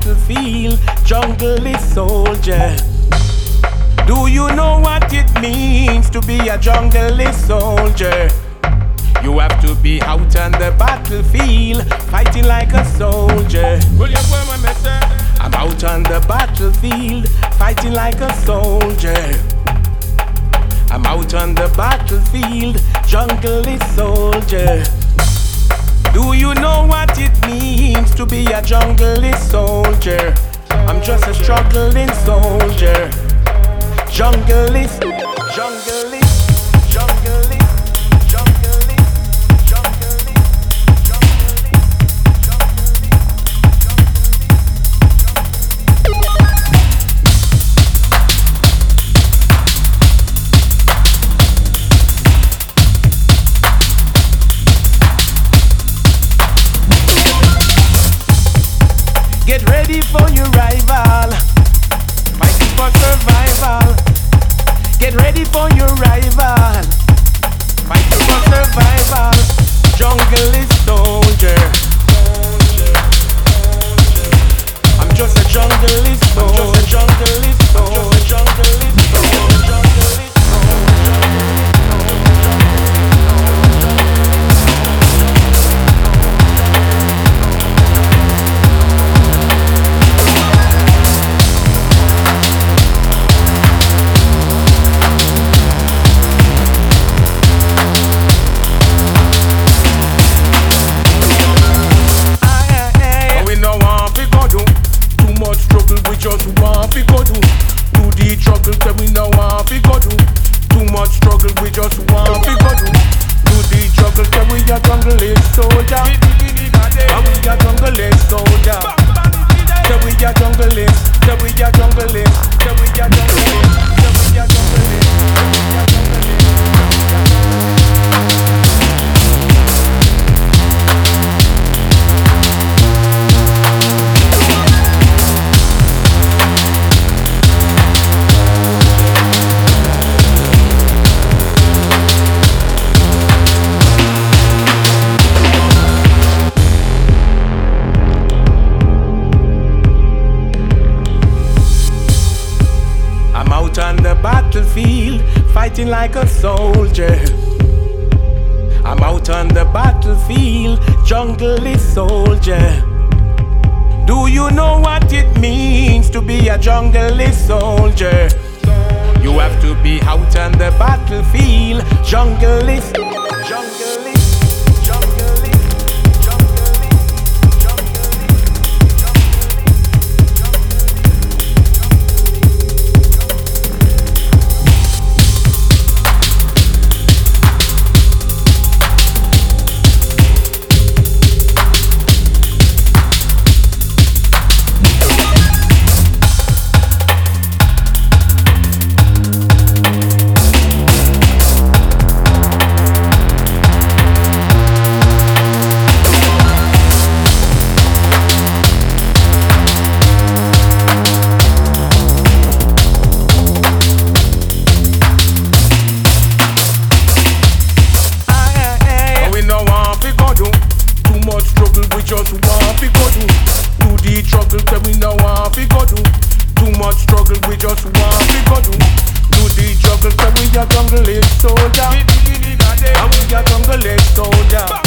battlefield, jungle is soldier. Do you know what it means to be a jungle soldier? You have to be out on the battlefield, fighting like a soldier. I'm out on the battlefield, fighting like a soldier. I'm out on the battlefield, jungle is soldier. Do you know what it means to be a jungle soldier? I'm just a struggling soldier. Jungle is, jungle is, jungle is, jungle is, jungle is, Get ready for your rival, fighting for survival. Get ready for your rival, fighting for survival. Jungle is soldier. I'm just a jungle is soldier. I'm just a jungle is soldier. Jungle is soldier. Jungle is just want to go do the struggle that we know want to go do. Too much struggle, we just want to go do the struggle that we are jungle soldier. And we are jungle soldier. That we are jungle that we are jungle that we are jungle that we are jungle on the battlefield, fighting like a soldier. I'm out on the battlefield, jungle is soldier. Do you know what it means to be a jungle soldier? You have to be out on the battlefield, jungle is, jungle is. Just want to go do the struggle that we know want to go do. Too much struggle, we just want to go do the struggle that we are jungle soldier. And we are jungle soldier.